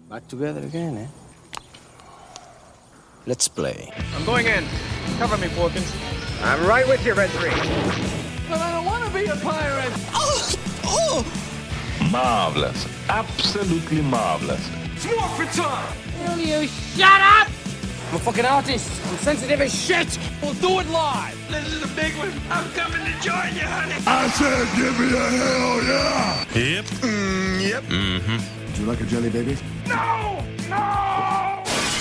Back together again, eh? Let's play. I'm going in. Cover me, Porkins. I'm right with you, Red 3. But I don't want to be a pirate. Marvelous. Absolutely marvelous. Smoke for time. Will you shut up? I'm a fucking artist. I'm sensitive as shit. We'll do it live. This is a big one. I'm coming to join you, honey. I said give me a hell yeah! Yep. Yep. Mm-hmm. Would you like a jelly baby? No! No!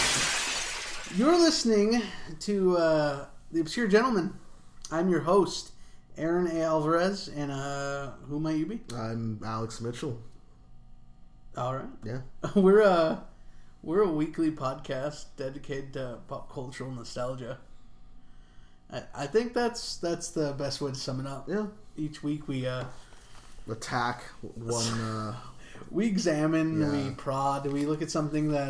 You're listening to The Obscure Gentleman. I'm your host, Aaron A. Alvarez, and who might you be? I'm Alex Mitchell. All right. Yeah. We're a weekly podcast dedicated to pop cultural nostalgia. I think that's the best way to sum it up. Yeah. Each week we attack one. We examine, Yeah. we prod, we look at something that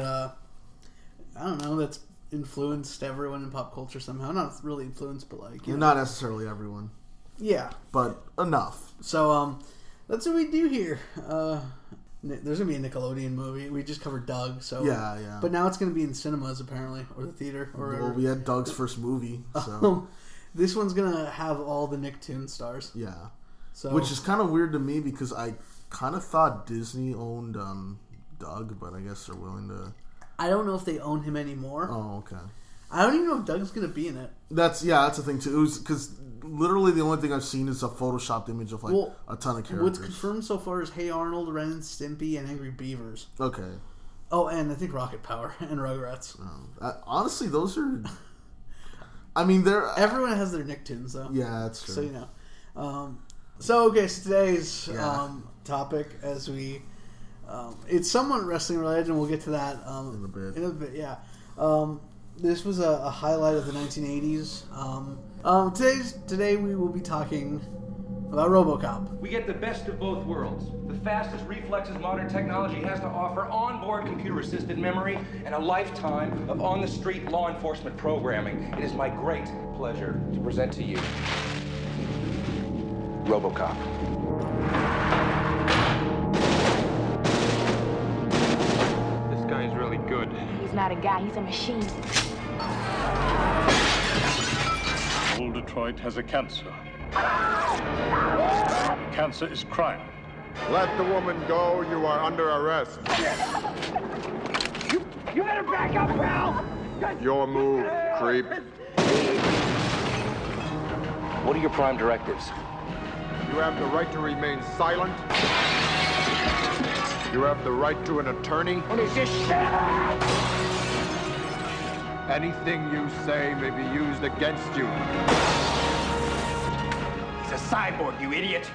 I don't know, that's influenced everyone in pop culture somehow. Not really influenced, but like Not necessarily everyone, yeah, but enough. So that's what we do here. There's gonna be a Nickelodeon movie. We just covered Doug, so Yeah. But now it's gonna be in cinemas apparently, or the theater, or Well, we had Doug's first movie, so this one's gonna have all the Nicktoons stars. yeah. So Which is kind of weird to me because I kind of thought Disney owned Doug, but I guess they're willing to. I don't know if they own him anymore. Oh, okay. I don't even know if Doug's gonna be in it. That's the thing too. It was because literally the only thing I've seen is a photoshopped image of a ton of characters. What's confirmed so far is Hey Arnold, Ren and Stimpy, and Angry Beavers. Okay. Oh, and I think Rocket Power and Rugrats. Honestly, those are. I mean, they're Everyone has their Nicktoons though. Yeah, that's true. So you know. So today's topic, as we, it's somewhat wrestling related, and we'll get to that in a bit. Yeah. This was a highlight of the 1980s. Today we will be talking about RoboCop. We get the best of both worlds. The fastest reflexes modern technology has to offer, onboard computer-assisted memory, and a lifetime of on-the-street law enforcement programming. It is my great pleasure to present to you RoboCop. This guy's really good. He's not a guy, he's a machine. Old Detroit has a cancer. Cancer is crime. Let the woman go. You are under arrest. You better back up, pal. Your move, creep. What are your prime directives? You have the right to remain silent. You have the right to an attorney. What is this shit? Anything you say may be used against you. He's a cyborg, you idiot.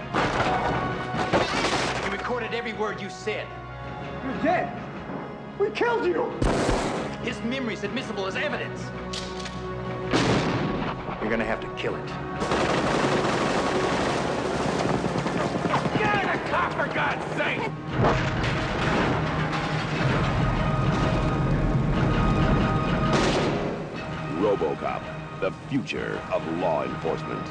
He recorded every word you said. You're dead. We killed you. His memory's admissible as evidence. You're gonna have to kill it. Get in the car, for God's sake! RoboCop, the future of law enforcement.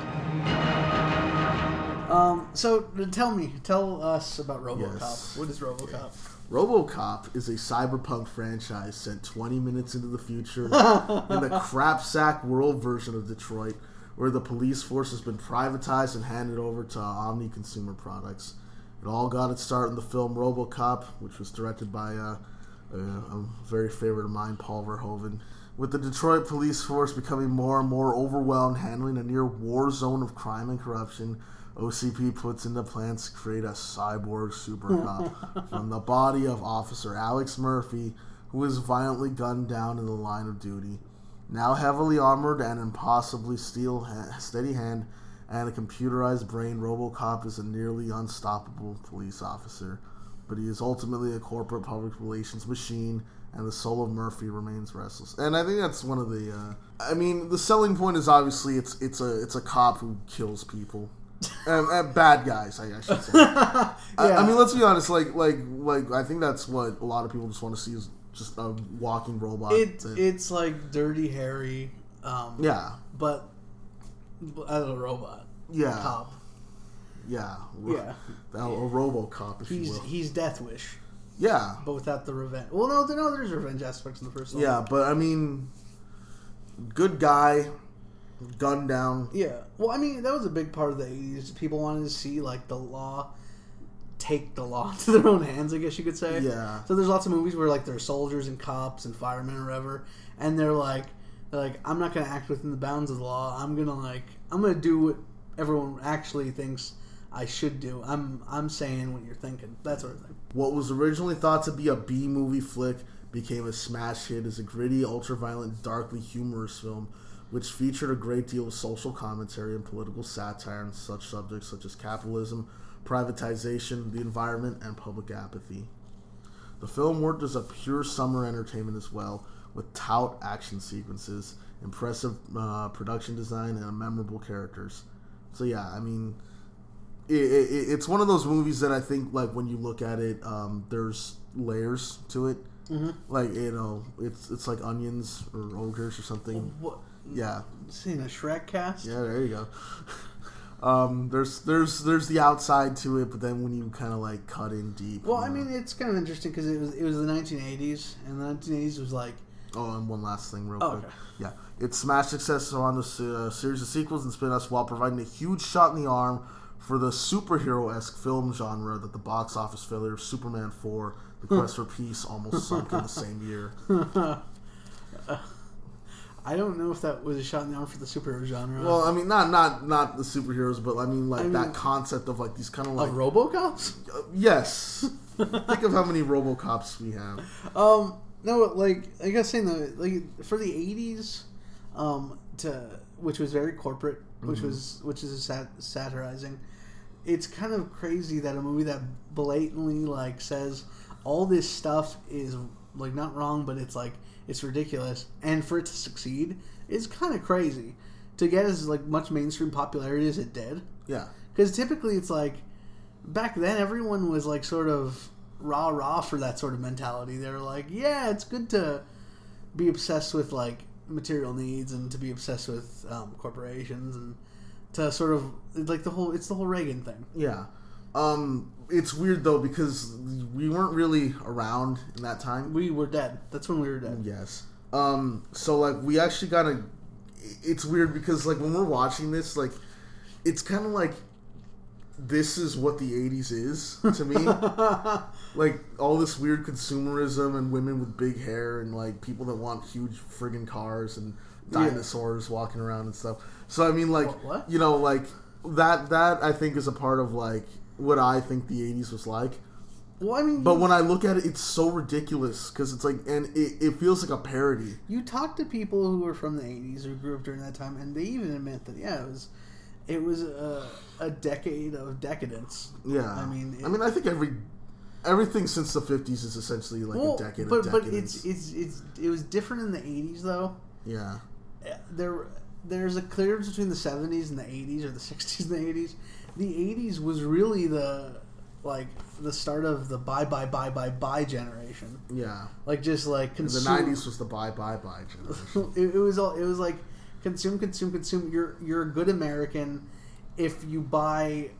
So tell us about RoboCop. Yes. What is RoboCop? RoboCop is a cyberpunk franchise set 20 minutes into the future in the crapsack world version of Detroit, where the police force has been privatized and handed over to Omni Consumer Products. It all got its start in the film RoboCop, which was directed by a very favorite of mine, Paul Verhoeven. With the Detroit police force becoming more and more overwhelmed, handling a near war zone of crime and corruption, OCP puts into plans to create a cyborg super cop from the body of Officer Alex Murphy, who is violently gunned down in the line of duty. Now heavily armored and impossibly steady hand and a computerized brain, RoboCop is a nearly unstoppable police officer. But he is ultimately a corporate public relations machine, and the soul of Murphy remains restless. And I think that's one of the. The selling point is obviously it's a cop who kills people, bad guys, I should say. Yeah. I mean, let's be honest. Like I think that's what a lot of people just want to see is just a walking robot. It's like Dirty Harry. Yeah. But as a robot. Yeah. A cop. Yeah. Yeah. A RoboCop, if you will. He's Death Wish. Yeah. But without the revenge. Well, no, there's revenge aspects in the first one. Yeah, but I mean, good guy, gunned down. Yeah. Well, I mean, that was a big part of the 80s. People wanted to see, like, the law take the law into their own hands, I guess you could say. Yeah. So there's lots of movies where, like, there are soldiers and cops and firemen or whatever, and they're like, I'm not going to act within the bounds of the law. I'm going to do what everyone actually thinks I should do. I'm saying what you're thinking. That sort of thing. What was originally thought to be a B-movie flick became a smash hit as a gritty, ultra-violent, darkly humorous film, which featured a great deal of social commentary and political satire on such subjects such as capitalism, privatization, the environment, and public apathy. The film worked as a pure summer entertainment as well, with tout action sequences, impressive production design, and memorable characters. So yeah, I mean, it's one of those movies that I think, like, when you look at it, there's layers to it. Mm-hmm. Like, you know, it's like onions or ogres or something. What? Yeah. Seeing a Shrek cast? Yeah, there you go. There's the outside to it, but then when you kind of like cut in deep. Well, I mean, it's kind of interesting because it was the 1980s, and the 1980s was like. Oh, and one last thing, real quick. Okay. Yeah, its smash success on the series of sequels and spin-offs, while providing a huge shot in the arm for the superhero-esque film genre that the box office failure of Superman 4, The Quest for Peace, almost sunk in the same year. I don't know if that was a shot in the arm for the superhero genre. Well, I mean, not the superheroes, but I mean, that concept of like these kind of like RoboCops. Yes. Think of how many RoboCops we have. No, like I was saying, like for the 80s, which was very corporate, which is satirizing. It's kind of crazy that a movie that blatantly like says all this stuff is like not wrong, but it's like it's ridiculous, and for it to succeed is kind of crazy. To get as like much mainstream popularity as it did, yeah. Because typically it's like back then everyone was like sort of rah for that sort of mentality. They were like, yeah, it's good to be obsessed with like material needs and to be obsessed with corporations and to sort of like it's the whole Reagan thing. Yeah. It's weird though because we weren't really around in that time. We were dead. That's when we were dead. Yes. So like we actually gotta. It's weird because like when we're watching this, like it's kind of like this is what the 80s is to me. Like all this weird consumerism and women with big hair and like people that want huge friggin' cars and dinosaurs walking around and stuff. So I mean like what? You know like that I think is a part of like what I think the 80s was like. Well, I mean, but when I look at it, it's so ridiculous because it's like, and it feels like a parody. You talk to people who were from the 80s who grew up during that time, and they even admit that it was a decade of decadence. Yeah, I mean, I think everything since the 50s is essentially like a decade of decadence. But it was different in the 80s though. Yeah, there's a clearance between the 70s and the 80s, or the 60s and the 80s. The 80s was really the start of the buy generation. Yeah. Like just like consume. The 90s was the buy generation. it was like consume. You're a good American if you buy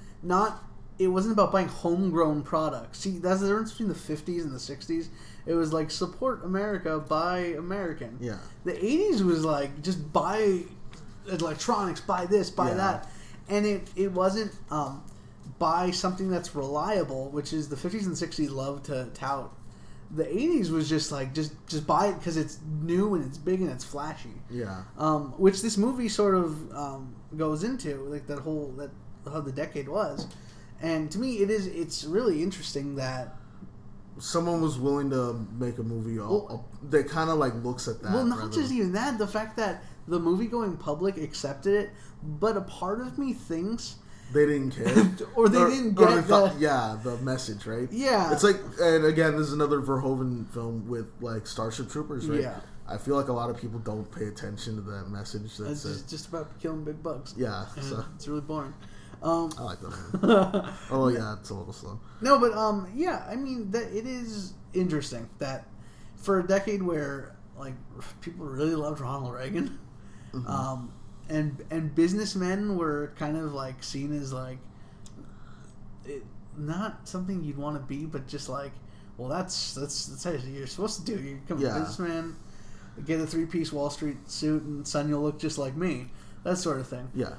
it wasn't about buying homegrown products. See, that's the difference between the 50s and the 60s. It was like support America, buy American. Yeah. The 80s was like just buy electronics, buy this, buy that. And it wasn't buy something that's reliable, which is the 50s and 60s love to tout. The 80s was just like just buy it because it's new and it's big and it's flashy. Yeah. Which this movie sort of goes into, like how the decade was. And to me, it's really interesting that someone was willing to make a movie that kind of like looks at that. Well, not just even that, the fact that the movie going public accepted it, but a part of me thinks they didn't care, or they didn't get the message, right? Yeah, it's like, and again, this is another Verhoeven film with like Starship Troopers, right? Yeah, I feel like a lot of people don't pay attention to that message. That's just about killing big bugs. Yeah, so it's really boring. I like that movie. Oh yeah, it's a little slow. No, but yeah, I mean that it is interesting that for a decade where like people really loved Ronald Reagan. Mm-hmm. And businessmen were kind of like seen as like not something you'd want to be, but just like well, that's how you're supposed to do. You become a businessman, get a 3-piece Wall Street suit, and son, you'll look just like me. That sort of thing. Yeah.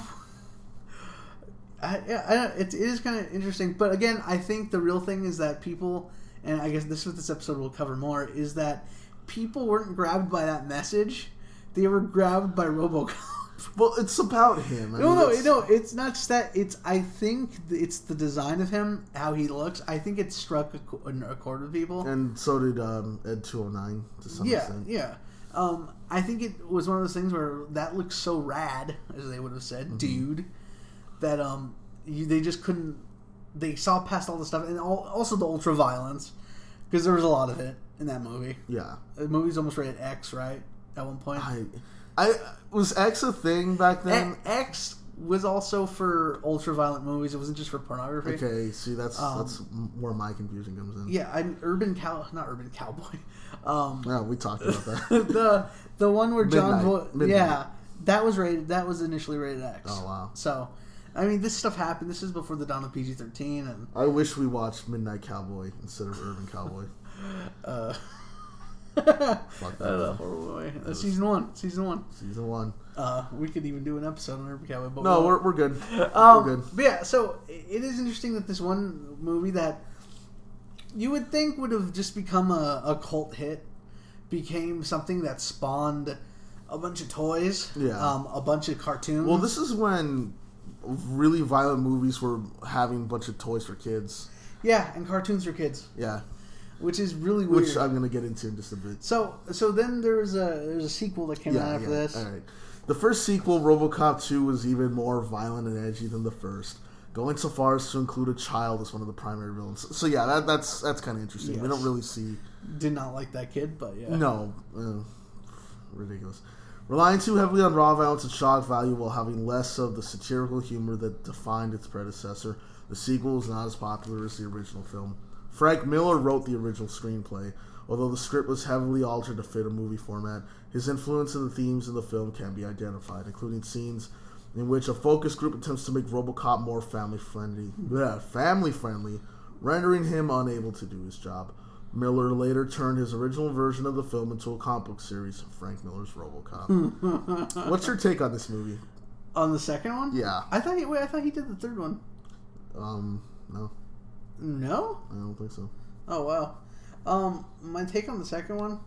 It is kind of interesting, but again, I think the real thing is that people, and I guess this is what this episode will cover more, is that people weren't grabbed by that message; they were grabbed by RoboCop. Well, it's about him. No, it's not just that. I think it's the design of him, how he looks. I think it struck a chord with people, and so did Ed 209 to some extent. Yeah. I think it was one of those things where that looks so rad, as they would have said, dude, that they just couldn't. They saw past all the stuff, and also the ultra violence, because there was a lot of it in that movie. Yeah, the movie's almost rated X, right? At one point, was X a thing back then? X was also for ultra violent movies. It wasn't just for pornography. Okay, see, that's where my confusion comes in. Yeah, not Urban Cowboy. Yeah, we talked about that. the one where John Voight. Yeah, that was rated. That was initially rated X. Oh wow. So, I mean, this stuff happened. This is before the dawn of PG-13, and I wish we watched Midnight Cowboy instead of Urban Cowboy. Fuck that horrible way. Season one. We could even do an episode on Urban Cowboy. But no, we're good. We're good. But yeah, so it is interesting that this one movie that you would think would have just become a cult hit became something that spawned a bunch of toys, a bunch of cartoons. Well, this is when really violent movies were having a bunch of toys for kids. Yeah, and cartoons for kids. Yeah. Which is really weird. Which I'm going to get into in just a bit. So then there's a sequel that came out after this. All right. The first sequel, RoboCop 2, was even more violent and edgy than the first, going so far as to include a child as one of the primary villains. So yeah, that's kind of interesting. Yes. We don't really see. Did not like that kid, but yeah. No, ridiculous. Relying too heavily on raw violence and shock value while having less of the satirical humor that defined its predecessor, the sequel was not as popular as the original film. Frank Miller wrote the original screenplay. Although the script was heavily altered to fit a movie format, his influence in the themes in the film can be identified, including scenes in which a focus group attempts to make RoboCop more family-friendly, rendering him unable to do his job. Miller later turned his original version of the film into a comic book series, Frank Miller's RoboCop. What's your take on this movie? On the second one? Yeah. I thought he did the third one. No. No? I don't think so. Oh, wow. My take on the second one,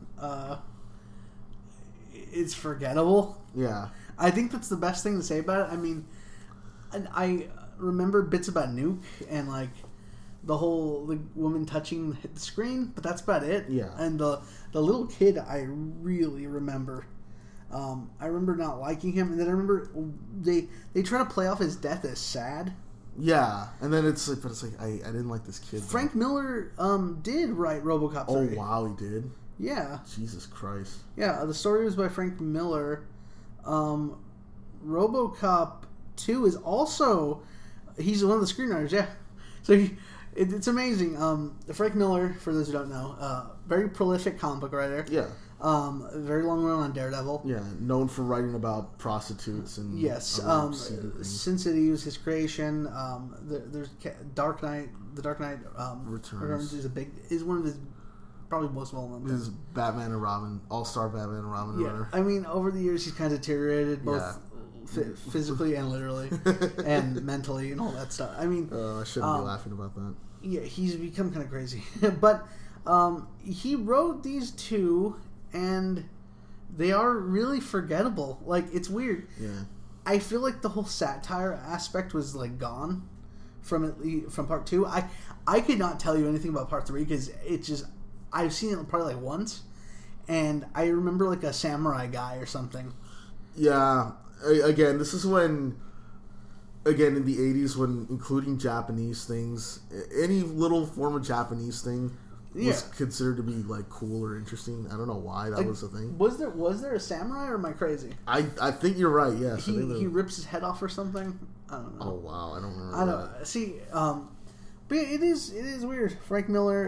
it's forgettable. Yeah. I think that's the best thing to say about it. I mean, I remember bits about Nuke and, like, the woman touching the screen, but that's about it. Yeah. And the little kid, I really remember. I remember not liking him, and then I remember they try to play off his death as sad. Yeah, and then it's like I didn't like this kid. Frank Miller did write RoboCop 3. Oh wow, he did. Yeah. Jesus Christ. Yeah, the story was by Frank Miller. RoboCop 2 is also he's one of the screenwriters. Yeah, so it's amazing. Frank Miller, for those who don't know, very prolific comic book writer. Yeah. Very long run on Daredevil. Yeah, known for writing about prostitutes and Sin City was his creation. There's Dark Knight. The Dark Knight Returns is one of his probably most well known. His Batman and Robin, All-Star Batman and Robin. Yeah, I mean, over the years he's kind of deteriorated both physically and literally, and mentally and all that stuff. I mean, I shouldn't be laughing about that. Yeah, he's become kind of crazy, but he wrote these two. And they are really forgettable. Like, it's weird. Yeah. I feel like the whole satire aspect was, like, gone from part 2. I could not tell you anything about part 3 because it's just... I've seen it probably, like, once. And I remember, like, a samurai guy or something. Yeah. Again, this is when... Again, in the 80s, when including Japanese things... Any little form of Japanese thing... was considered to be like cool or interesting. I don't know why that was a thing. Was there a samurai or am I crazy? I think you're right. Yes. He rips his head off or something. I don't know. Oh wow, I don't remember. I don't know. See, but it is weird. Frank Miller.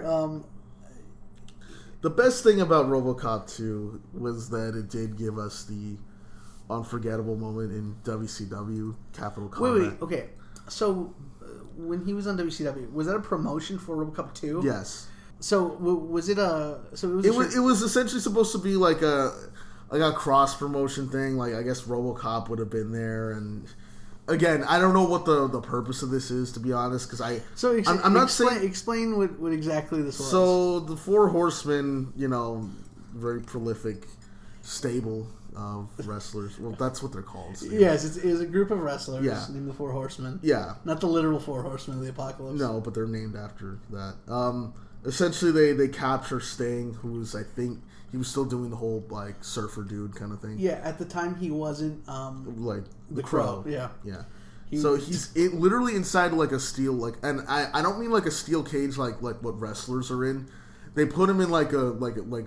The best thing about RoboCop 2 was that it did give us the unforgettable moment in WCW Capital Combat. Wait. Okay, so when he was on WCW, was that a promotion for RoboCop 2? Yes. So was it a? So it was essentially supposed to be like a cross promotion thing. Like I guess RoboCop would have been there, and again, I don't know what the purpose of this is, to be honest, because I'm not saying explain what exactly this was. So the Four Horsemen, very prolific stable of wrestlers. Well, that's what they're called. So, yes, it is a group of wrestlers named the Four Horsemen. Yeah, not the literal Four Horsemen of the Apocalypse. No, but they're named after that. Essentially, they capture Sting, who's, I think, he was still doing the whole, like, surfer dude kind of thing. Yeah, at the time he wasn't, like, the Crow. Yeah. Yeah. So he's literally inside, like, a steel, like, and I don't mean, like, a steel cage like what wrestlers are in. They put him in, like a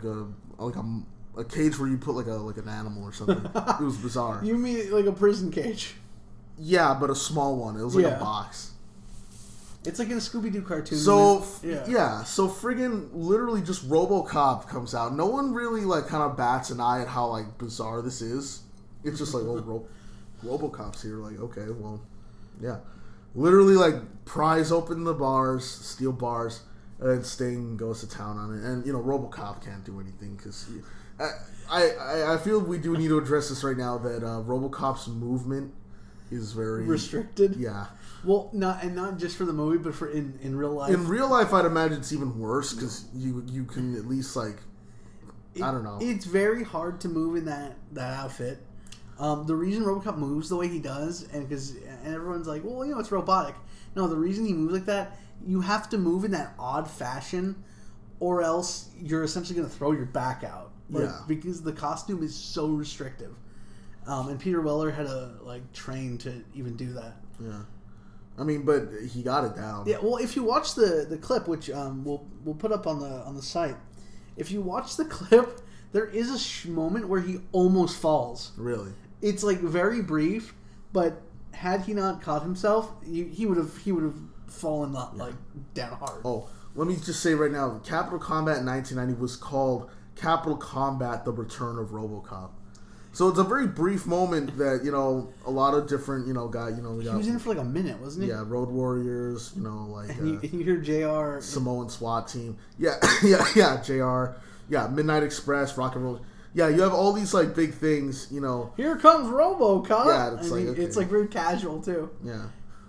cage where you put, like an animal or something. It was bizarre. You mean, like, a prison cage? Yeah, but a small one. It was, like, a box. It's like in a Scooby-Doo cartoon. So, so friggin' literally just RoboCop comes out. No one really, like, kind of bats an eye at how, like, bizarre this is. It's just like, RoboCop's here. Like, okay, well, yeah. Literally, like, pries open the bars, steel bars, and then Sting goes to town on it. And, RoboCop can't do anything because I feel we do need to address this right now, that RoboCop's movement is very restricted. Yeah. Well, not just for the movie, but for in real life. In real life, I'd imagine it's even worse because you can at least I don't know. It's very hard to move in that outfit. The reason RoboCop moves the way he does, and everyone's like, well, it's robotic. No, the reason he moves like that, you have to move in that odd fashion, or else you're essentially going to throw your back out. Because the costume is so restrictive. And Peter Weller had to train to even do that. Yeah. I mean, but he got it down. Yeah, well, if you watch the clip, which we'll put up on the site, if you watch the clip, there is a moment where he almost falls. Really? It's very brief, but had he not caught himself, he would have fallen down hard. Oh, let me just say right now, Capital Combat in 1990 was called Capital Combat: The Return of RoboCop. So it's a very brief moment that, a lot of different, guys, we got... He was in it for a minute, wasn't he? Yeah, Road Warriors, And you hear JR... Samoan SWAT team. Yeah, JR. Yeah, Midnight Express, Rock and Roll. Yeah, you have all these, big things, Here comes RoboCop! Yeah, it's okay. It's, very casual, too. Yeah.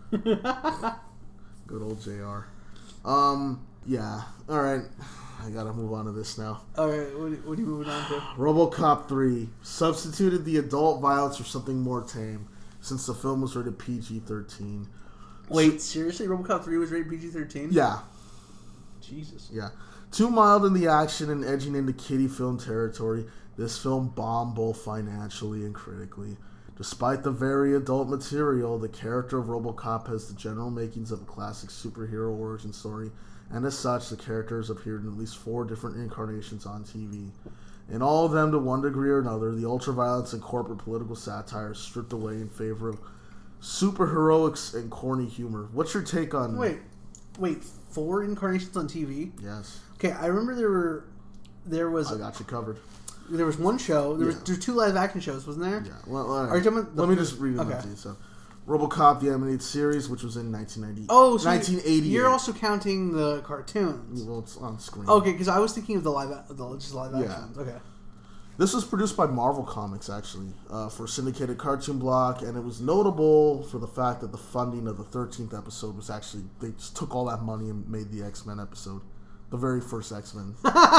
Good old JR. Yeah. All right. I gotta move on to this now. Alright, what are you moving on to? RoboCop 3 substituted the adult violence for something more tame, since the film was rated PG-13. Wait, seriously? RoboCop 3 was rated PG-13? Yeah. Jesus. Yeah. Too mild in the action and edging into kiddie film territory, this film bombed both financially and critically. Despite the very adult material, the character of RoboCop has the general makings of a classic superhero origin story, and as such, the characters appeared in at least 4 different incarnations on TV. In all of them, to one degree or another, the ultraviolence and corporate political satire is stripped away in favor of superheroics and corny humor. What's your take on... Wait, 4 incarnations on TV? Yes. Okay, I remember there was... I got you covered. There was one show. There were 2 live action shows, wasn't there? Yeah. Well, Are you talking about let me just read them to you. So, RoboCop the animated series, which was in 1990. Oh, so 1988. You're also counting the cartoons. Well, it's on screen. Okay, because I was thinking of the just live action ones. Okay. This was produced by Marvel Comics, actually, for syndicated cartoon block, and it was notable for the fact that the funding of the 13th episode was actually, they just took all that money and made the X-Men episode. The very first X-Men.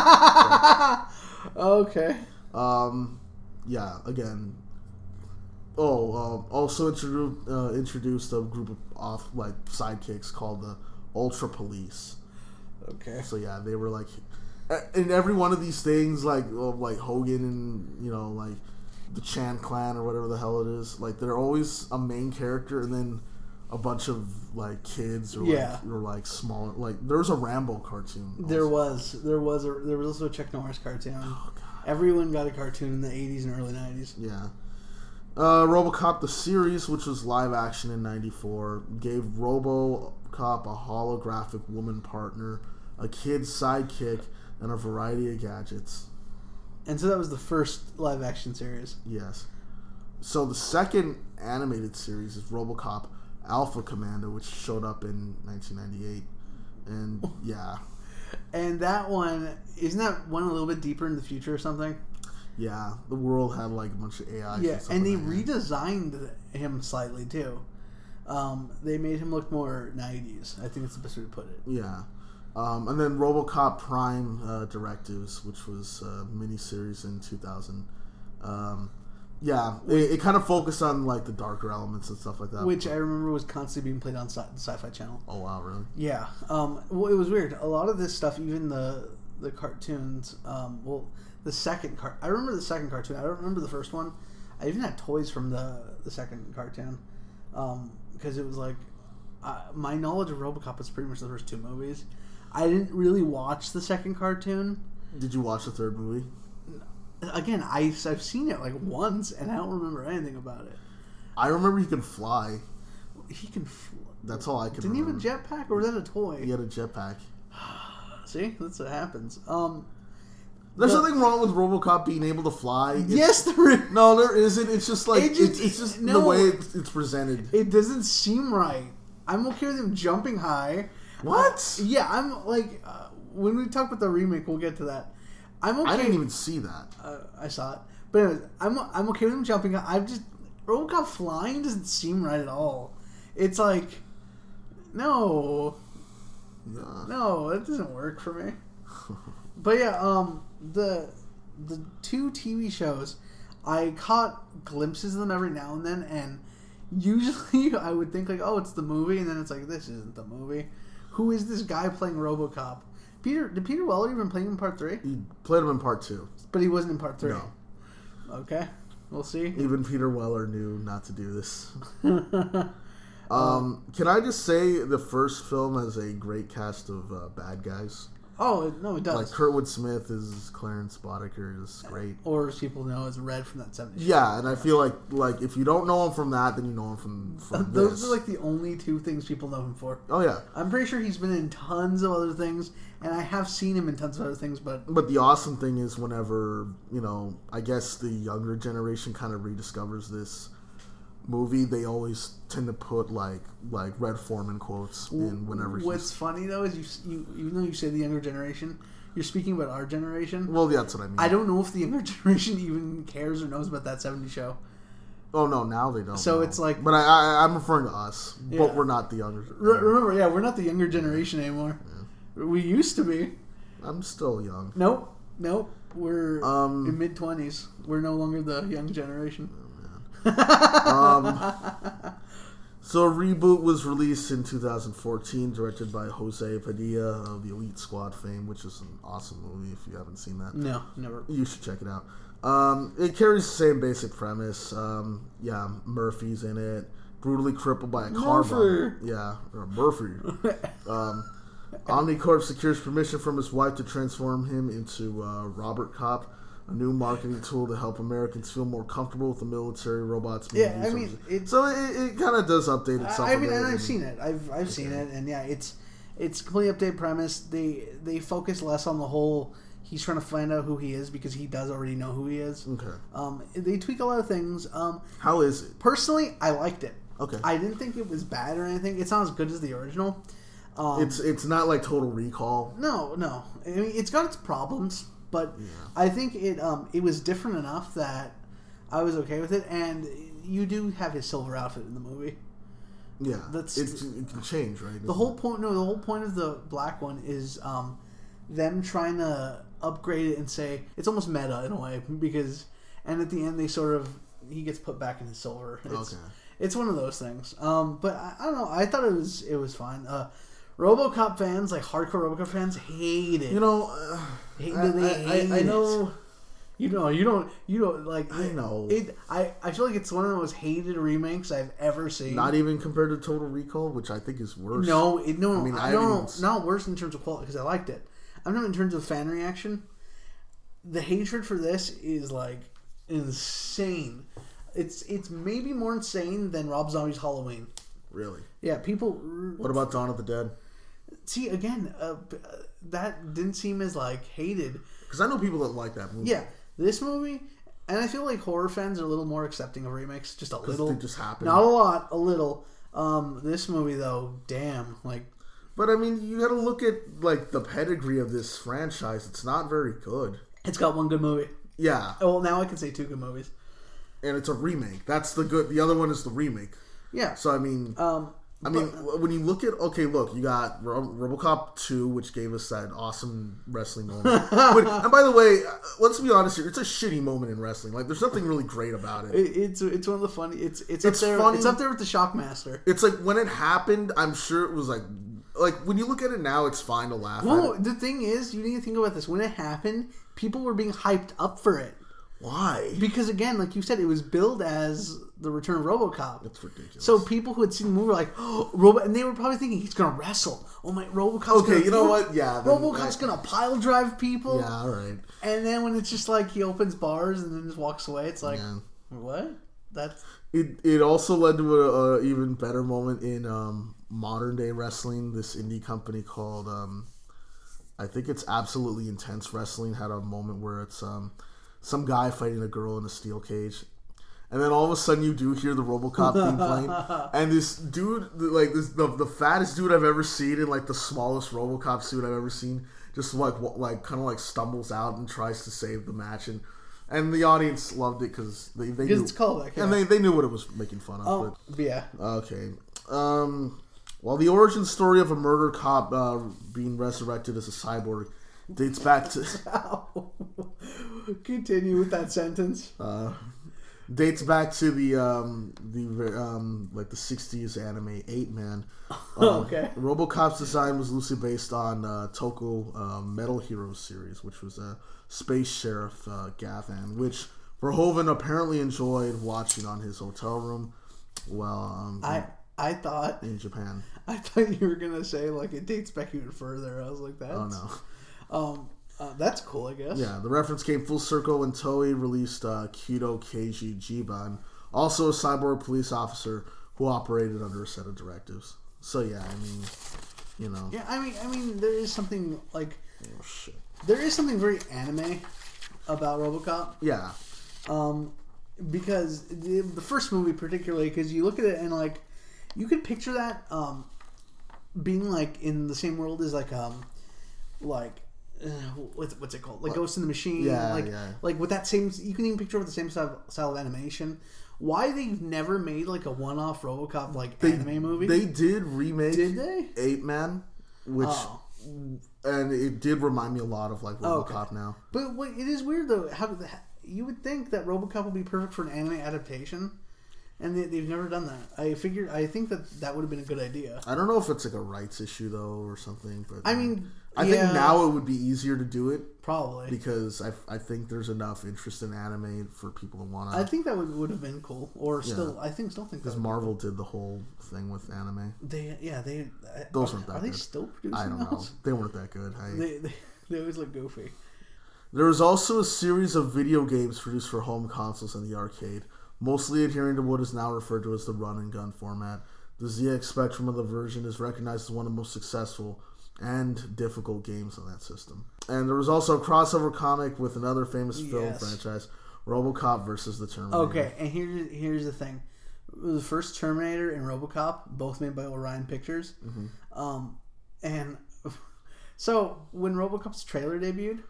Okay. Yeah, again... also introduced a group of sidekicks called the Ultra Police. Okay. So yeah, they were in every one of these things, like Hogan and the Chan Clan or whatever the hell it is. They're always a main character and then a bunch of kids or smaller. There was a Rambo cartoon. Also. There was also a Chuck Norris cartoon. Oh, God. Everyone got a cartoon in the 80s and early 90s. Yeah. RoboCop the series, which was live action in 94, gave RoboCop a holographic woman partner, a kid's sidekick, and a variety of gadgets. And so that was the first live action series. Yes. So the second animated series is RoboCop Alpha Commando, which showed up in 1998. And yeah. And that one, isn't that one a little bit deeper in the future or something? Yeah, the world had like a bunch of AI. Yeah, and they redesigned him slightly too. They made him look more 90s. I think that's the best way to put it. Yeah. And then RoboCop Prime Directives, which was a miniseries in 2000. It kind of focused on like the darker elements and stuff like that. Which I remember was constantly being played on the Sci-Fi Channel. Oh wow, really? Yeah. Well, it was weird. A lot of this stuff, even the cartoons. The second I remember the second cartoon. I don't remember the first one. I even had toys from the second cartoon because it was like my knowledge of RoboCop was pretty much the first two movies. I didn't really watch the second cartoon. Did you watch the third movie? Again, I've seen it like once, and I don't remember anything about it. I remember he can fly. He can fly. That's all I can remember. Didn't he have a jetpack, or was that a toy? He had a jetpack. See? That's what happens. There's nothing wrong with RoboCop being able to fly. Yes, there is. No, there isn't. It's just like it's just the way it's presented. It doesn't seem right. I'm okay with him jumping high. What? Yeah, I'm like when we talk about the remake, we'll get to that. I'm okay. I didn't even see that. I saw it, but anyways, I'm okay with him jumping high. RoboCop flying doesn't seem right at all. It's like no, it doesn't work for me. But yeah, the two TV shows, I caught glimpses of them every now and then, and usually I would think like, oh, it's the movie, and then it's like, this isn't the movie. Who is this guy playing RoboCop? Did Peter Weller even play him in part 3? He played him in part 2. But he wasn't in part 3? No. Okay. We'll see. Even Peter Weller knew not to do this. Can I just say the first film has a great cast of bad guys? Oh, no, it does. Like Kurtwood Smith is Clarence Boddicker is great. Or as people know as Red from that 70s show. Yeah, and I feel like if you don't know him from that, then you know him from Those this. are like the only two things people know him for. Oh, yeah. I'm pretty sure he's been in tons of other things, and I have seen him in tons of other things, but the awesome thing is whenever, I guess the younger generation kind of rediscovers this movie, they always tend to put like Red Foreman quotes in whenever. What's funny though is you even though you say the younger generation, you're speaking about our generation. Well, yeah, that's what I mean. I don't know if the younger generation even cares or knows about that 70s show. Oh no, now they don't. So know. it's like, but I'm referring to us, yeah. But we're not the younger. Remember, yeah, we're not the younger generation anymore. Yeah. We used to be. I'm still young. Nope. We're in mid-20s. We're no longer the young generation. So a reboot was released in 2014, directed by Jose Padilla of the Elite Squad fame, which is an awesome movie if you haven't seen that. No, never. You should check it out. It carries the same basic premise. Murphy's in it, brutally crippled by a car bomb. Yeah, or Murphy. Omnicorp secures permission from his wife to transform him into Robert Cop, a new marketing tool to help Americans feel more comfortable with the military robots. Yeah, I mean, it kind of does update itself. I mean, and I've seen it. I've seen it, and yeah, it's completely updated premise. They focus less on the whole. He's trying to find out who he is because he does already know who he is. Okay. They tweak a lot of things. How is it? Personally, I liked it. Okay. I didn't think it was bad or anything. It's not as good as the original. It's not like Total Recall. No. I mean, it's got its problems. But yeah. I think it was different enough that I was okay with it, and you do have his silver outfit in the movie. Yeah, it can change, right? The whole point of the black one is them trying to upgrade it and say it's almost meta in a way and at the end he gets put back in his silver. It's one of those things. But I don't know. I thought it was fine. RoboCop fans, like hardcore RoboCop fans, hate it. I know. You don't like. I know. I feel like it's one of the most hated remakes I've ever seen. Not even compared to Total Recall, which I think is worse. No. I mean, not worse in terms of quality because I liked it. I'm not in terms of fan reaction. The hatred for this is like insane. It's maybe more insane than Rob Zombie's Halloween. Really? Yeah, people. What about Dawn of the Dead? See, again, that didn't seem as like hated. Because I know people that like that movie. Yeah, this movie, and I feel like horror fans are a little more accepting of remakes. Just a little. They just happen. Not a lot, a little. This movie though, damn, like. But I mean, you got to look at like the pedigree of this franchise. It's not very good. It's got one good movie. Yeah. Well, now I can say 2 good movies. And it's a remake. That's the good. The other one is the remake. Yeah. So I mean, when you look at you got RoboCop 2, which gave us that awesome wrestling moment. And by the way, let's be honest here, it's a shitty moment in wrestling. Like, there's nothing really great about it. It's one of the funny. It's up there. Funny. It's up there with the Shockmaster. It's like when it happened, I'm sure it was like when you look at it now, it's fine to laugh. Well, at it. The thing is, you need to think about this. When it happened, people were being hyped up for it. Why? Because again, like you said, it was billed as the return of RoboCop. It's ridiculous. So people who had seen the movie were like, "Oh, Robo," and they were probably thinking he's gonna wrestle. Oh my, RoboCop's okay. You know what? Yeah, RoboCop's gonna pile drive people. Yeah, all right. And then when it's just like he opens bars and then just walks away, it's like, what? That's it. Also led to a even better moment in modern day wrestling. This indie company called I think it's Absolutely Intense Wrestling had a moment where it's some guy fighting a girl in a steel cage. And then all of a sudden you do hear the RoboCop theme playing. And this dude, like the fattest dude I've ever seen in like the smallest RoboCop suit I've ever seen, just like kind of like stumbles out and tries to save the match. And the audience loved it because they knew it's callback. Yeah. And they knew what it was making fun of. Oh, yeah. Okay. Well, the origin story of a murder cop being resurrected as a cyborg dates back to... Continue with that sentence. Dates back to the 60s anime 8-Man. Okay. RoboCop's design was loosely based on Toko Metal Heroes series, which was a space sheriff Gathan, which Verhoeven apparently enjoyed watching on his hotel room while I thought in Japan. I thought you were gonna say like it dates back even further. I was like, that's... Oh no. That's cool, I guess. Yeah, the reference came full circle when Toei released Kido Keiji Jiban, also a cyborg police officer who operated under a set of directives. So yeah, I mean, you know. Yeah, I mean, there is something like... Oh shit. There is something very anime about RoboCop. Yeah. Because the first movie particularly, because you look at it and like, you could picture that being like in the same world as like what's it called? Like Ghost in the Machine. Yeah, like with that same, you can even picture with the same style of animation. Why they've never made like a one-off RoboCop anime movie? They did remake. Did they? 8-Man, which and it did remind me a lot of like RoboCop now. But it is weird though. How you would think that RoboCop would be perfect for an anime adaptation. And they've never done that. I think that would have been a good idea. I don't know if it's like a rights issue though or something. But I mean, I think now it would be easier to do it. Probably because I think there's enough interest in anime for people to want to. I think that would have been cool. Or still, I think because Marvel did the whole thing with anime. Those weren't that Are good. they still producing? I don't know. They weren't that good. They always look goofy. There was also a series of video games produced for home consoles and the arcade, mostly adhering to what is now referred to as the run-and-gun format. The ZX Spectrum of the version is recognized as one of the most successful and difficult games on that system. And there was also a crossover comic with another famous film franchise, RoboCop versus the Terminator. Okay, and here's the thing. The first Terminator and RoboCop, both made by Orion Pictures. Mm-hmm. And so, when RoboCop's trailer debuted,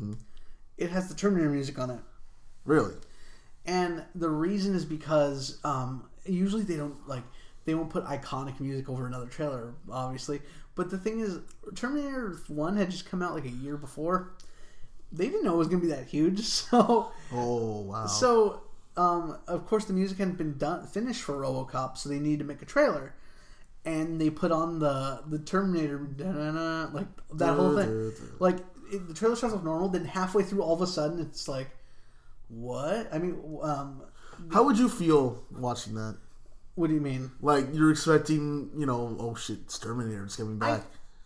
it has the Terminator music on it. Really? And the reason is because usually they won't put iconic music over another trailer, obviously. But the thing is, Terminator 1 had just come out like a year before. They didn't know it was going to be that huge, so... Oh, wow. So, of course, the music hadn't been finished for RoboCop, so they needed to make a trailer. And they put on the Terminator, like, that whole thing. Like, the trailer starts off normal, then halfway through, all of a sudden, it's like... What? I mean, how would you feel watching that? What do you mean? Like, you're expecting, oh shit, it's Terminator, it's coming back.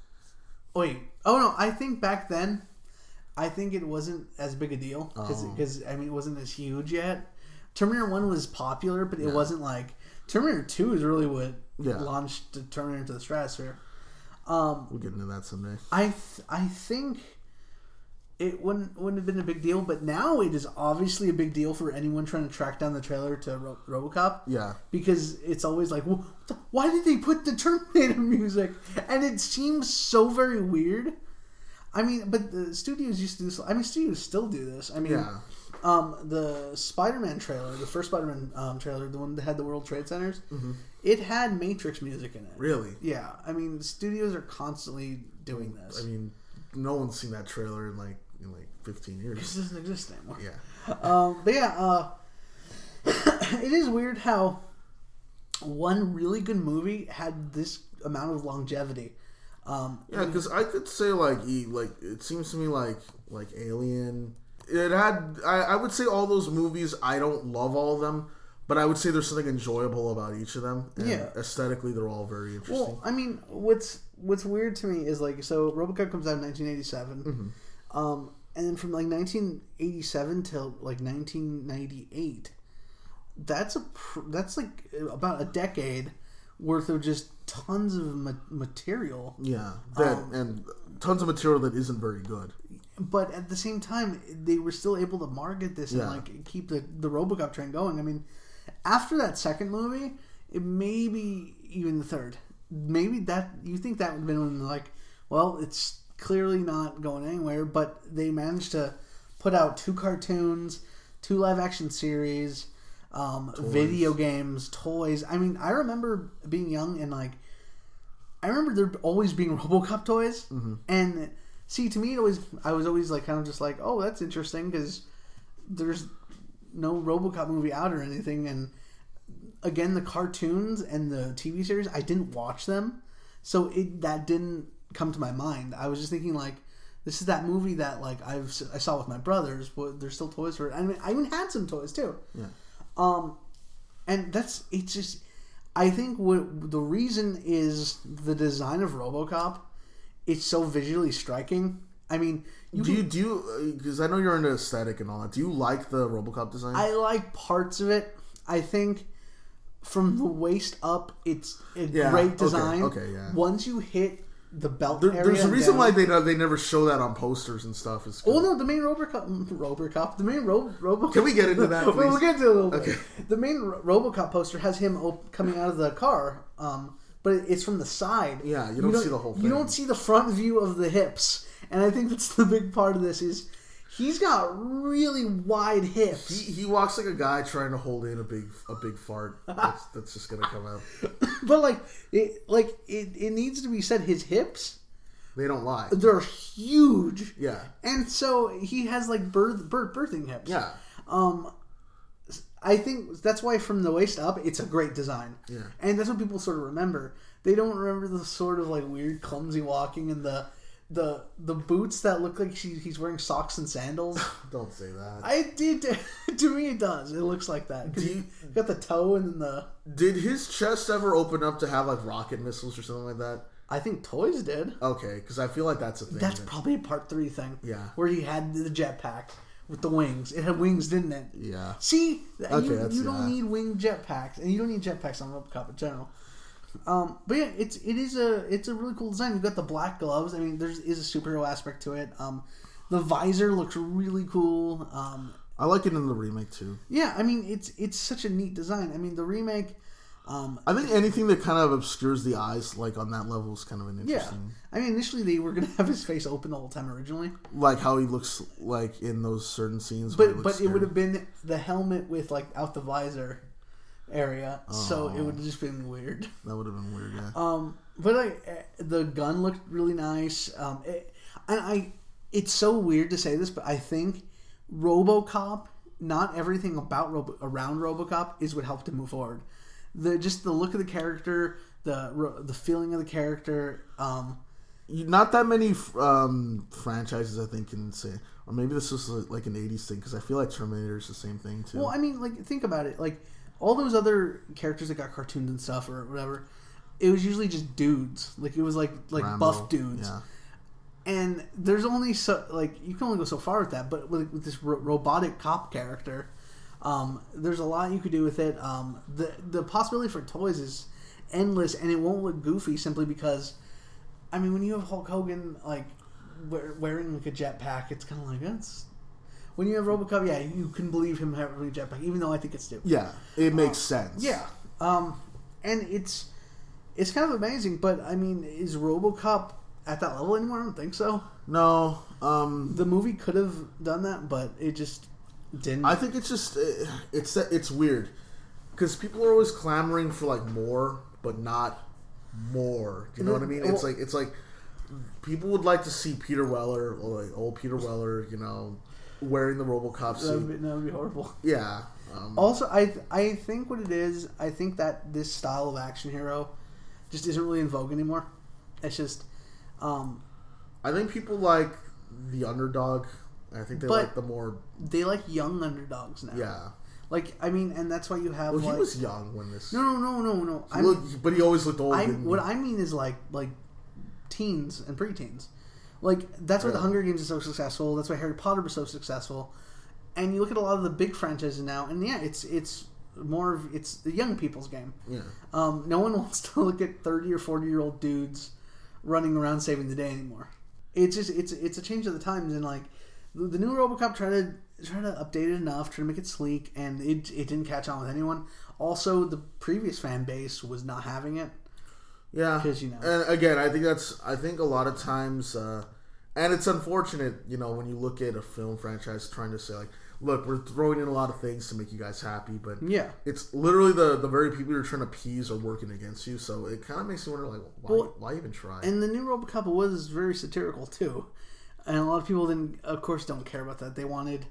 Oh no, I think back then, I think it wasn't as big a deal. Because, I mean, it wasn't as huge yet. Terminator 1 was popular, but it wasn't like... Terminator 2 is really what launched Terminator into the stratosphere. We'll get into that someday. I think... it wouldn't have been a big deal, but now it is obviously a big deal for anyone trying to track down the trailer to RoboCop. Yeah. Because it's always like, well, why did they put the Terminator music? And it seems so very weird. I mean, but the studios used to do this. I mean, studios still do this. I mean, the Spider-Man trailer, the first Spider-Man trailer, the one that had the World Trade Centers, it had Matrix music in it. Really? Yeah. I mean, studios are constantly doing this. I mean, no one's seen that trailer in like 15 years. Because it doesn't exist anymore. Yeah. But yeah, it is weird how one really good movie had this amount of longevity. Yeah, because I could say it seems to me like Alien. It had I would say all those movies. I don't love all of them, but I would say there's something enjoyable about each of them. And aesthetically, they're all very interesting. Well, I mean, what's weird to me is so RoboCop comes out in 1987, and then from 1987 till 1998, that's about a decade worth of just tons of material. Yeah, and tons of material that isn't very good. But at the same time, they were still able to market this and keep the RoboCop train going. I mean, after that second movie, it maybe even the third, maybe that you think that would have been when well, it's clearly not going anywhere. But they managed to put out 2 cartoons, 2 live action series. Video games, toys. I mean, I remember being young and I remember there always being RoboCop toys. And see, to me, I was always kind of just oh, that's interesting because there's no RoboCop movie out or anything. And again, the cartoons and the TV series, I didn't watch them, so that didn't come to my mind. I was just thinking this is that movie that I saw with my brothers, but there's still toys for it. I mean, I even had some toys too. Yeah. And it's just, I think what the reason is the design of RoboCop. It's so visually striking. I mean, do you because I know you're into aesthetic and all that. Do you like the RoboCop design? I like parts of it. I think from the waist up, it's a great design. Okay, yeah. Once you hit the belt area, there's a reason why they never show that on posters and stuff. Oh no, the main RoboCop, the main RoboCop. Can we get into that, please? We'll get to it a little bit. The main RoboCop poster has him coming out of the car, but it's from the side. Yeah, you don't see the whole thing. You don't see the front view of the hips, and I think that's the big part of this is he's got really wide hips. He walks like a guy trying to hold in a big fart that's just gonna come out. But it needs to be said, his hips, they don't lie. They're huge. Yeah. And so he has birthing hips. Yeah. I think that's why from the waist up, it's a great design. Yeah. And that's what people sort of remember. They don't remember the sort of weird clumsy walking and the boots that look like he's wearing socks and sandals. Don't say that. I did. To me, it does. It looks like that. Because you got the toe and then the... Did his chest ever open up to have rocket missiles or something like that? I think toys did. Okay, because I feel like that's a thing. That's probably a part 3 thing. Yeah. Where he had the jetpack with the wings. It had wings, didn't it? Yeah. See? You don't need winged jetpacks. And you don't need jetpacks on RoboCop in general. But yeah, it's a really cool design. You've got the black gloves. I mean, there is a superhero aspect to it. The visor looks really cool. I like it in the remake too. Yeah, I mean, it's such a neat design. I mean, the remake... I think anything that kind of obscures the eyes, on that level, is kind of an interesting... Yeah. I mean, initially they were going to have his face open the whole time originally. Like how he looks in those certain scenes. But it would have been the helmet with, out the visor area, so it would have just been weird. That would have been weird, yeah. But the gun looked really nice. It's so weird to say this, but I think RoboCop, not everything around RoboCop is what helped him move forward. Just the look of the character, the feeling of the character. Not that many franchises, I think, can say, or maybe this was an '80s thing because I feel like Terminator is the same thing too. Well, I mean, think about it. All those other characters that got cartoons and stuff or whatever, it was usually just dudes. It was like Rambo, buff dudes. Yeah. And there's only you can only go so far with that. But with this robotic cop character, there's a lot you could do with it. The possibility for toys is endless, and it won't look goofy simply because, I mean, when you have Hulk Hogan wearing like a jetpack, it's kind of like that's. When you have RoboCop, yeah, you can believe him having a jetpack, even though I think it's stupid. Yeah, it makes sense. Yeah, and it's kind of amazing. But I mean, is RoboCop at that level anymore? I don't think so. No, the movie could have done that, but it just didn't. I think it's just it's weird because people are always clamoring for like more, but not more. Do you know what I mean? It's like people would like to see Peter Weller, or like old Peter Weller, wearing the RoboCop suit. That would be horrible. Yeah. Also, I think what it is, I think that this style of action hero just isn't really in vogue anymore. It's just. I think people like the underdog. I think they like the more. They like young underdogs now. Yeah. Like, I mean, and that's why you have. Well, he was young when this. No. But he always looked old. What I mean is like teens and preteens. Like, that's why the Hunger Games is so successful. That's why Harry Potter was so successful. And you look at a lot of the big franchises now, and yeah, it's the young people's game. Yeah. No one wants to look at 30 or 40-year-old dudes running around saving the day anymore. It's just it's a change of the times, and like the new RoboCop tried to update it enough, try to make it sleek, and it didn't catch on with anyone. Also, the previous fan base was not having it. Yeah, because and again, I think a lot of times, and it's unfortunate, when you look at a film franchise trying to say like, look, we're throwing in a lot of things to make you guys happy, but yeah, it's literally the very people you're trying to appease are working against you. So it kind of makes you wonder, like, why even try? And the new RoboCop was very satirical too, and a lot of people don't care about that. They wanted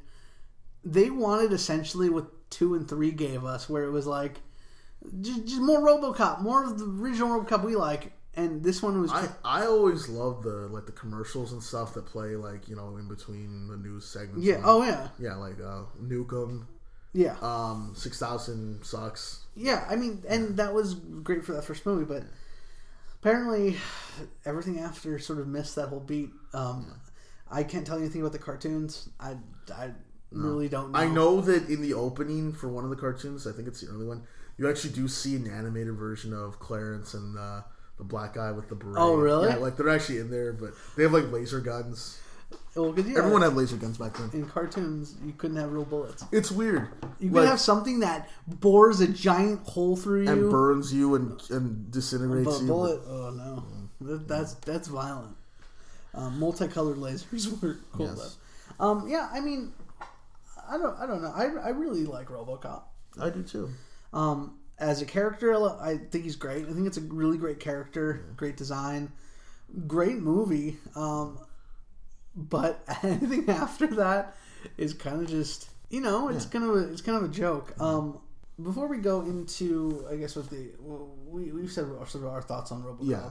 essentially what 2 and 3 gave us, where it was like just more RoboCop, more of the original RoboCop we like. And this one was. I always loved the commercials and stuff that play in between the news segments. Yeah. Yeah, like Nukem. Yeah. 6000 sucks. Yeah, I mean, and that was great for that first movie, but apparently everything after sort of missed that whole beat. I can't tell you anything about the cartoons. I really don't know. I know that in the opening for one of the cartoons, I think it's the early one, you actually do see an animated version of Clarence and the black guy with the beret. Oh, really? Yeah, like they're actually in there, but they have like laser guns. Well, everyone had laser guns back then. In cartoons, you couldn't have real bullets. It's weird. You could have something that bores a giant hole through you and burns you and disintegrates you. Bullet? Oh no, that's violent. Multicolored lasers were cool though. Yeah, I mean, I don't know. I really like RoboCop. I do too. As a character, I think he's great. I think it's a really great character, great design, great movie. But anything after that is kind of just, it's kind of a joke. Before we go into, I guess, we've said sort of our thoughts on RoboCop. Yeah.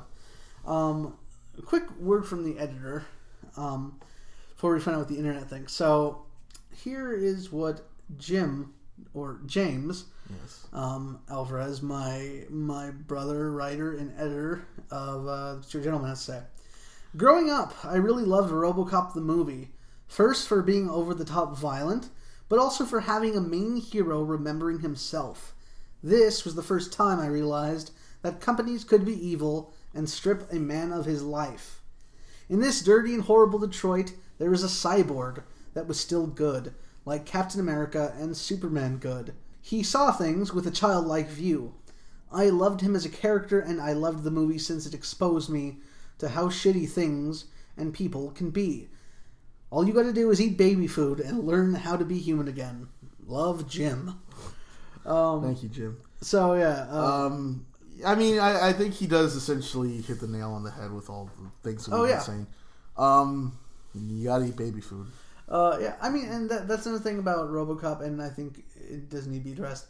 A quick word from the editor before we find out what the internet thinks. So here is what James Alvarez, my brother, writer, and editor of The True Gentleman, has to say. Growing up, I really loved RoboCop the movie. First for being over-the-top violent, but also for having a main hero remembering himself. This was the first time I realized that companies could be evil and strip a man of his life. In this dirty and horrible Detroit, there was a cyborg that was still good, like Captain America and Superman good. He saw things with a childlike view. I loved him as a character, and I loved the movie since it exposed me to how shitty things and people can be. All you gotta do is eat baby food and learn how to be human again. Love, Jim. Thank you, Jim. So, yeah. I mean, I think he does essentially hit the nail on the head with all the things that we've been saying. You gotta eat baby food. Yeah, I mean, and that's another thing about RoboCop, and I think it does need to be addressed.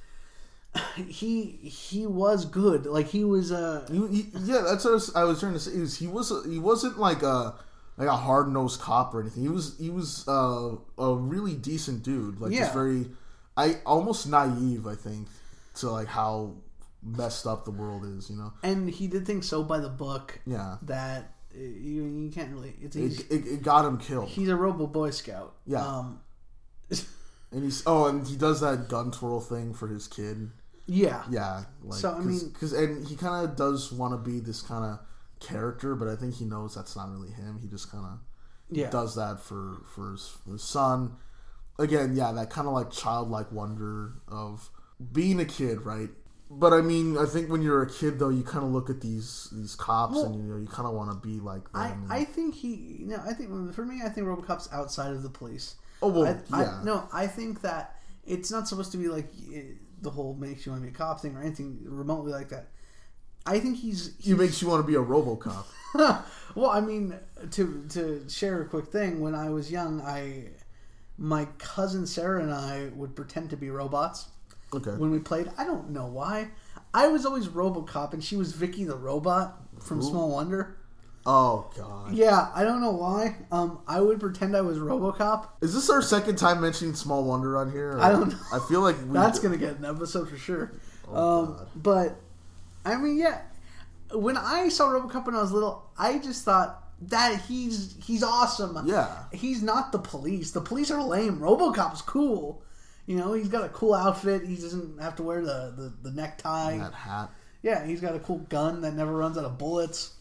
He was good. Like, he was yeah, that's what I was trying to say. He wasn't like a hard nosed cop or anything. He was a really decent dude. Like, just very, almost naive, I think, to like how messed up the world is. And he did things so by the book. Yeah. That you can't really. It got him killed. He's a Robo Boy Scout. Yeah. And he does that gun twirl thing for his kid. Yeah. Yeah. Like, so I mean, and he kind of does want to be this kind of character, but I think he knows that's not really him. He just kind of Yeah. does that for his son. Again, yeah, that kind of like childlike wonder of being a kid, right? But I mean, I think when you're a kid, though, you kind of look at these cops, and you kind of want to be like them. I think for me, I think RoboCop's outside of the police. Oh well, I think that it's not supposed to be like the whole makes you want to be a cop thing or anything remotely like that. I think he makes you want to be a RoboCop. Well, I mean, to share a quick thing, when I was young, my cousin Sarah and I would pretend to be robots. Okay. When we played, I don't know why. I was always RoboCop, and she was Vicky the robot from Small Wonder. Oh God. Yeah, I don't know why. I would pretend I was RoboCop. Is this our second time mentioning Small Wonder on here? I don't know. I feel like that's gonna get an episode for sure. God. But I mean, yeah. When I saw RoboCop when I was little, I just thought that he's awesome. Yeah. He's not the police. The police are lame. RoboCop's cool. You know, he's got a cool outfit. He doesn't have to wear the necktie. And that hat. Yeah, he's got a cool gun that never runs out of bullets.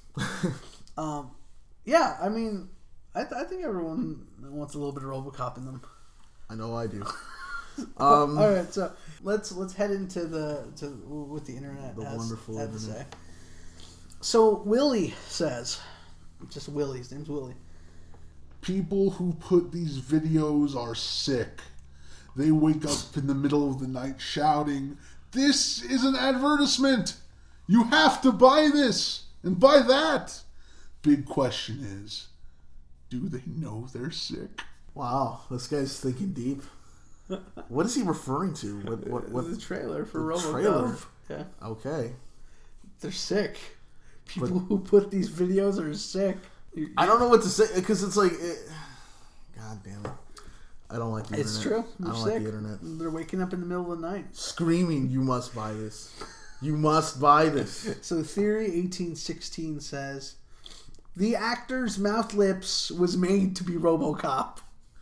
Yeah, I mean, I think everyone wants a little bit of RoboCop in them. I know I do. All right, so let's head into what the internet the has wonderful had to internet. say. So Willie says, just Willie. His name's Willie. People who put these videos are sick. They wake up in the middle of the night shouting, "This is an advertisement! You have to buy this and buy that!" Big question is, do they know they're sick? Wow, this guy's thinking deep. What is he referring to? What the trailer for RoboCop? Trailer? Yeah. Okay. They're sick. People who put these videos are sick. I don't know what to say because it's like, God damn it. I don't like the internet. It's true. I don't like the internet. They're waking up in the middle of the night. Screaming, "You must buy this. You must buy this." So Theory 1816 says, the actor's mouth lips was made to be RoboCop.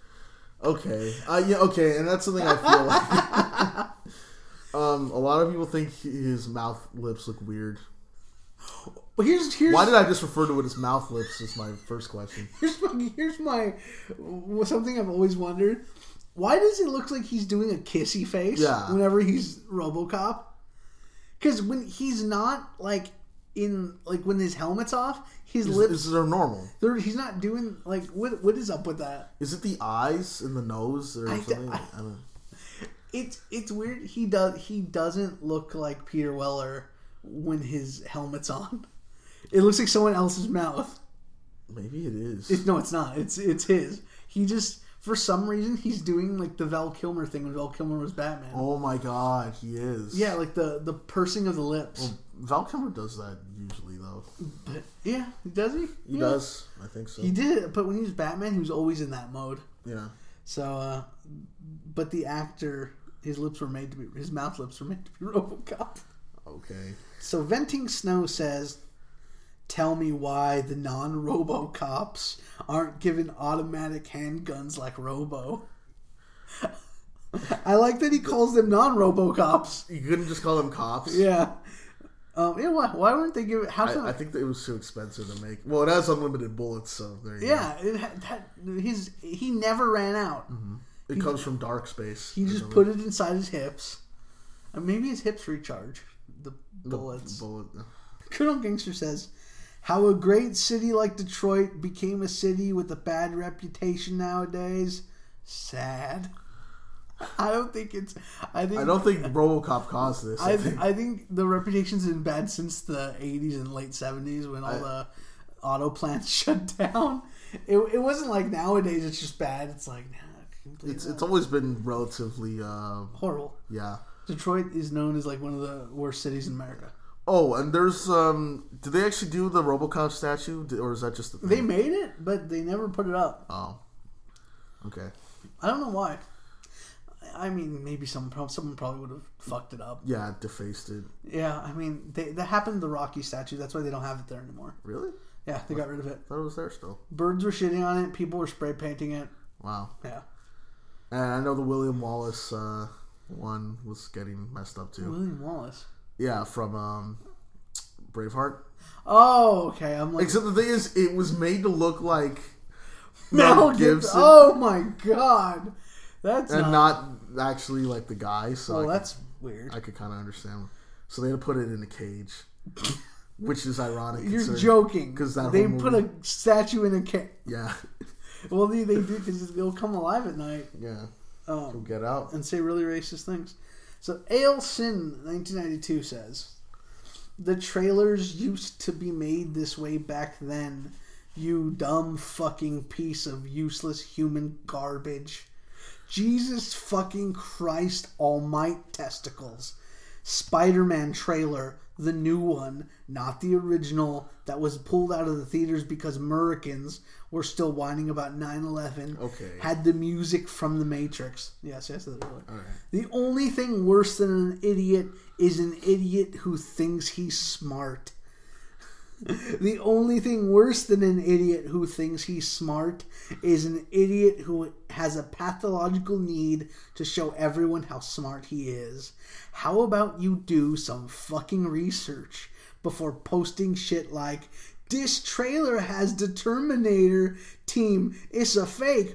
Okay. Yeah, okay, and that's something I feel like. A lot of people think his mouth lips look weird. Well, here's why did I just refer to it as mouth lips? Is my first question. Here's my something I've always wondered. Why does it look like he's doing a kissy face? Yeah. Whenever he's RoboCop, because when he's not like when his helmet's off, his lips are normal. He's not doing like what is up with that? Is it the eyes and the nose or something? I don't know. It's weird. He doesn't look like Peter Weller when his helmet's on. It looks like someone else's mouth. Maybe it is. No, it's not. It's his. He just, for some reason, he's doing like the Val Kilmer thing when Val Kilmer was Batman. Oh my God, he is. Yeah, like the pursing of the lips. Well, Val Kilmer does that usually, though. But yeah, does he? He does. I think so. He did it, but when he was Batman, he was always in that mode. Yeah. So, but the actor, his mouth lips were made to be RoboCop. Okay. So Venting Snow says, tell me why the non-RoboCops aren't given automatic handguns like Robo. I like that he calls them non-RoboCops. You couldn't just call them cops? Yeah. Why weren't they given... I think that it was too expensive to make. Well, it has unlimited bullets, so there you go. He never ran out. Mm-hmm. It comes from dark space. He just put it inside his hips. And maybe his hips recharge the bullets. Good Old Gangster says, how a great city like Detroit became a city with a bad reputation nowadays. Sad. I don't think RoboCop caused this. I think the reputation's been bad since the 80s and late 70s when all the auto plants shut down. It wasn't like nowadays it's just bad. It's like, it's always been relatively horrible. Yeah. Detroit is known as like one of the worst cities in America. Oh, and there's did they actually do the RoboCop statue, or is that just the thing? They made it, but they never put it up. Oh. Okay. I don't know why. I mean, maybe someone probably would have fucked it up. Yeah, defaced it. Yeah, I mean, that happened to the Rocky statue. That's why they don't have it there anymore. Really? Yeah, they got rid of it. I thought it was there still. Birds were shitting on it. People were spray painting it. Wow. Yeah. And I know the William Wallace one was getting messed up too. William Wallace? Yeah, from Braveheart. Oh, okay. I'm like, except the thing is, it was made to look like Mel Gibson. Oh my god, that's not actually like the guy. So that's weird. I could kind of understand. So they had to put it in a cage, which is ironic. You're joking because they put a statue in a cage. Yeah. Well, they do because it'll come alive at night. Yeah. He'll get out and say really racist things. So Ale Sin 1992 says, "The trailers used to be made this way back then. You dumb fucking piece of useless human garbage. Jesus fucking Christ almighty testicles. Spider-Man trailer, the new one, not the original that was pulled out of the theaters because Americans were still whining about 9/11. Okay. Had the music from The Matrix." Yes, that's earlier. All right. "The only thing worse than an idiot is an idiot who thinks he's smart. The only thing worse than an idiot who thinks he's smart is an idiot who has a pathological need to show everyone how smart he is. How about you do some fucking research before posting shit like, 'This trailer has the Terminator team. It's a fake.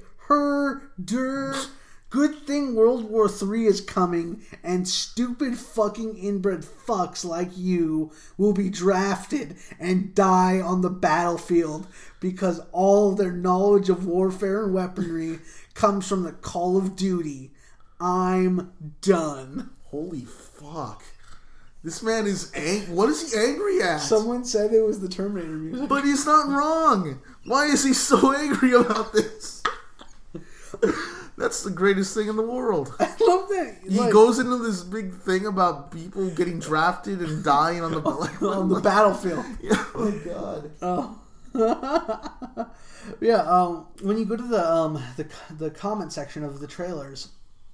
Good thing World War III is coming, and stupid fucking inbred fucks like you will be drafted and die on the battlefield because all their knowledge of warfare and weaponry comes from the Call of Duty. I'm done.'" Holy fuck. This man is what is he angry at? Someone said it was the Terminator music. But he's not wrong. Why is he so angry about this? That's the greatest thing in the world. I love that. He goes into this big thing about people getting drafted and dying on the on the battlefield. Yeah, oh my god. Oh. Yeah. When you go to the comment section of the trailers,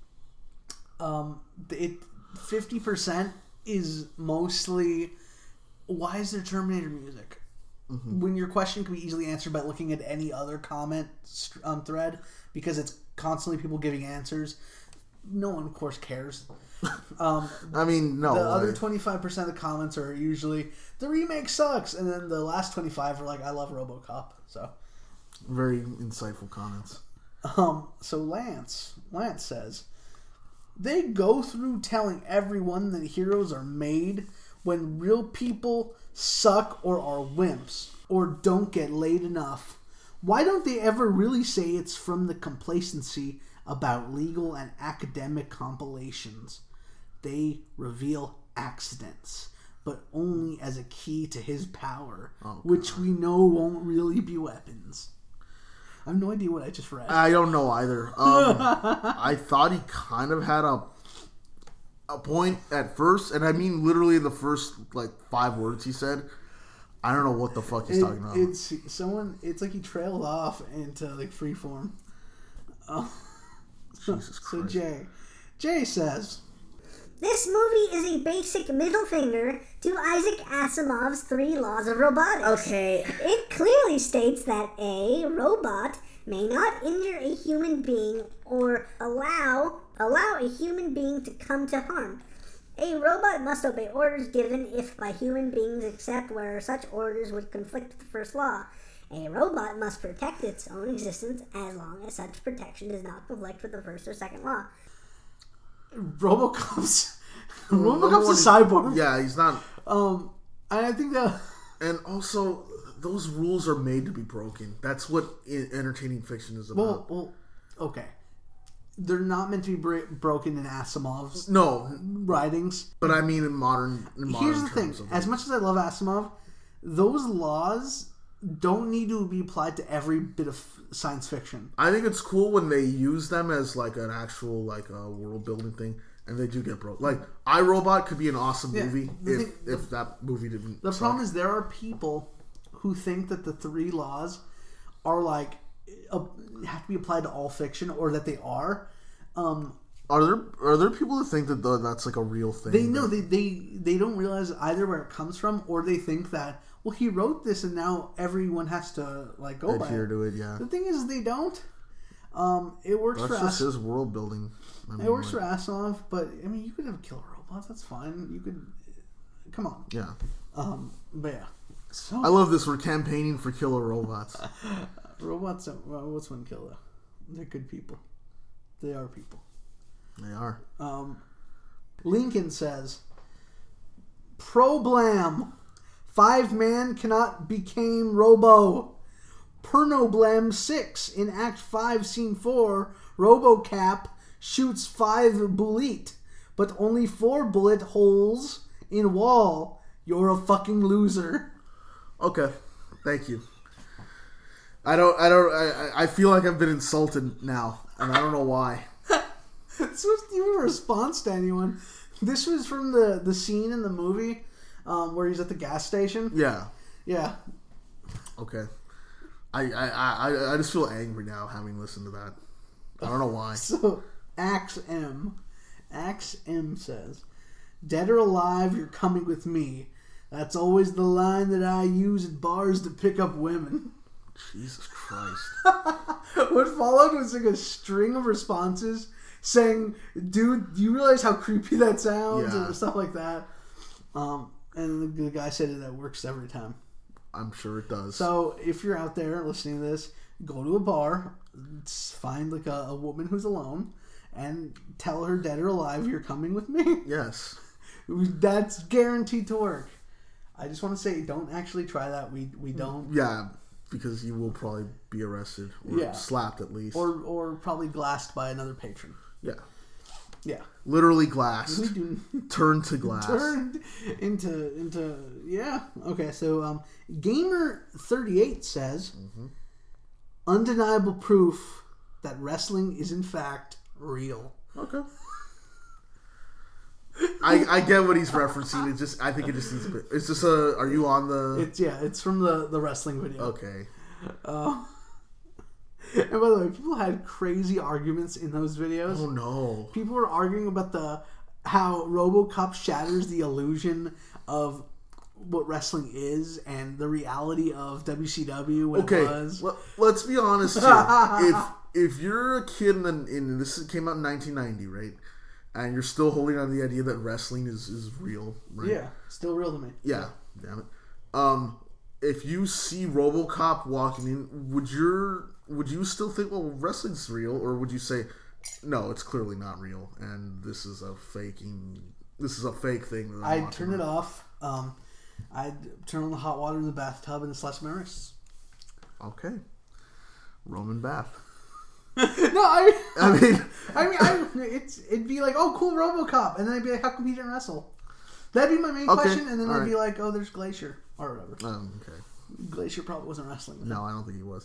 50% is mostly, why is there Terminator music? Mm-hmm. When your question can be easily answered by looking at any other comment thread, because it's constantly people giving answers. No one, of course, cares. I mean, no. The other 25% of the comments are usually, the remake sucks, and then the last 25 are like, I love RoboCop. So, very insightful comments. So Lance says, "They go through telling everyone that heroes are made when real people suck or are wimps or don't get laid enough. Why don't they ever really say it's from the complacency about legal and academic compilations? They reveal accidents, but only as a key to his power, which we know won't really be weapons." I have no idea what I just read. I don't know either. I thought he kind of had a point at first, and I mean literally the first 5 words he said. I don't know what the fuck he's talking about. It's like he trailed off into freeform. Jesus Christ. So Jay says, "This movie is a basic middle finger to Isaac Asimov's 3 Laws of Robotics. Okay. It clearly states that a robot may not injure a human being or allow a human being to come to harm. A robot must obey orders given if by human beings except where such orders would conflict with the first law. A robot must protect its own existence as long as such protection does not conflict with the first or second law." RoboCop's a cyborg. Yeah, he's not. And I think that. And also, those rules are made to be broken. That's what entertaining fiction is about. Well, okay. They're not meant to be broken in Asimov's writings. But I mean in modern Here's the thing. As much as I love Asimov, those laws don't need to be applied to every bit of science fiction. I think it's cool when they use them as an actual world building thing, and they do get broke. iRobot could be an awesome movie if that movie didn't. The problem is there are people who think that the 3 laws are have to be applied to all fiction, or that they are. Are there people who think that that's a real thing? They don't realize either where it comes from, or they think that, well, he wrote this and now everyone has to go by adhere to it. Yeah. The thing is, they don't. It works for That's just his world building. It works for Asimov, but I mean, you could have a killer robot. That's fine. You could. Come on. Yeah. But yeah. So I love this. We're campaigning for killer robots. Robots wouldn't kill though. They're good people. They are people. They are. Lincoln says, Problam. 5-man cannot became Robo. Pernoblam 6 in Act 5, Scene 4. RoboCap shoots 5 bullet, but only 4 bullet holes in wall. You're a fucking loser. Okay, thank you. I feel like I've been insulted now, and I don't know why. This wasn't even a response to anyone. This was from the scene in the movie where he's at the gas station. Yeah. Yeah. Okay. I just feel angry now having listened to that. I don't know why. So, Axe M says, Dead or alive, you're coming with me. That's always the line that I use at bars to pick up women. Jesus Christ. What followed was like a string of responses saying, dude, do you realize how creepy that sounds? Yeah. Or stuff like that. And the guy said that works every time. I'm sure it does. So if you're out there listening to this, go to a bar, find like a woman who's alone, and tell her, dead or alive, you're coming with me. Yes. That's guaranteed to work. I just want to say, don't actually try that. We don't. Yeah, because you will probably be arrested or slapped at least, or probably glassed by another patron. Yeah. Yeah. Literally glassed. Turned to glass. Turned into yeah. Okay, so Gamer38 says, undeniable proof that wrestling is in fact real. Okay. I get what he's referencing. I think it just needs a bit. It's just a. Are you on the? It's from the wrestling video. Okay. And by the way, people had crazy arguments in those videos. Oh no! People were arguing about how RoboCop shatters the illusion of what wrestling is and the reality of WCW. What it was. Let's be honest here. if you're a kid in this came out in 1990, right? And you're still holding on to the idea that wrestling is real, right? Yeah, still real to me. Yeah, damn it. If you see RoboCop walking in, would you still think, well, wrestling's real, or would you say, no, it's clearly not real, and this is a fake thing? That I'd turn it off. I'd turn on the hot water in the bathtub and slash my wrists. Okay, Roman bath. No, it'd be like, oh, cool, RoboCop, and then I'd be like, how come he didn't wrestle? That'd be my main question, and then I'd be like, oh, there's Glacier or whatever. Okay. Glacier probably wasn't wrestling. No, I don't think he was.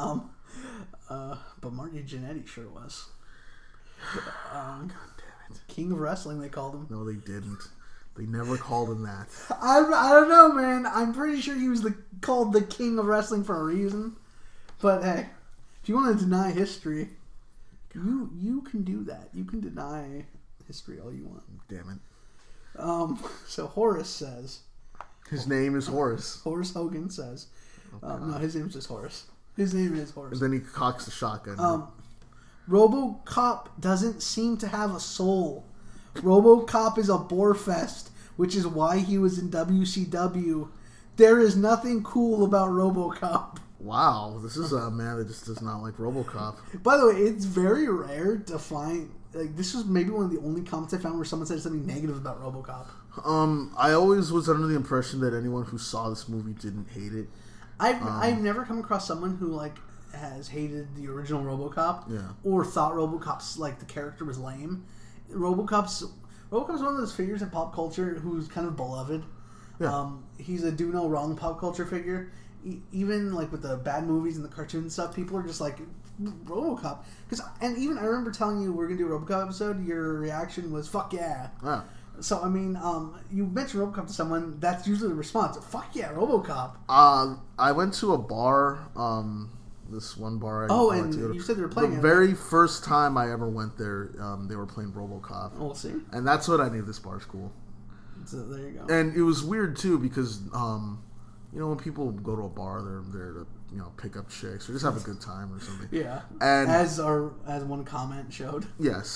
But Marty Jannetty sure was. God damn it! King of Wrestling, they called him. No, they didn't. They never called him that. I don't know, man. I'm pretty sure he was called the King of Wrestling for a reason. But hey, if you want to deny history, you can do that. You can deny history all you want. Damn it. So Horace says, his name is Horace. Horace Hogan says, no, his name is just Horace. His name is Horace. And then he cocks the shotgun. RoboCop doesn't seem to have a soul. RoboCop is a bore fest, which is why he was in WCW. There is nothing cool about RoboCop. Wow, this is a man that just does not like RoboCop. By the way, it's very rare to find. Like, this was maybe one of the only comments I found where someone said something negative about RoboCop. I always was under the impression that anyone who saw this movie didn't hate it. I've never come across someone who has hated the original RoboCop, or thought RoboCop's the character was lame. RoboCop's one of those figures in pop culture who's kind of beloved. Yeah. He's a do no wrong pop culture figure. Even with the bad movies and the cartoon stuff, people are just like, RoboCop. And even I remember telling you we're gonna do a RoboCop episode. Your reaction was fuck yeah. Wow. So I mean, you mention RoboCop to someone, that's usually the response. Fuck yeah, RoboCop. I went to a bar. This one bar. And you said they were playing. The very first time I ever went there, they were playing RoboCop. We'll see. And that's what I knew this bar's cool. So there you go. And it was weird too because when people go to a bar, they're there to pick up chicks or just have a good time or something. Yeah. And as one comment showed. Yes.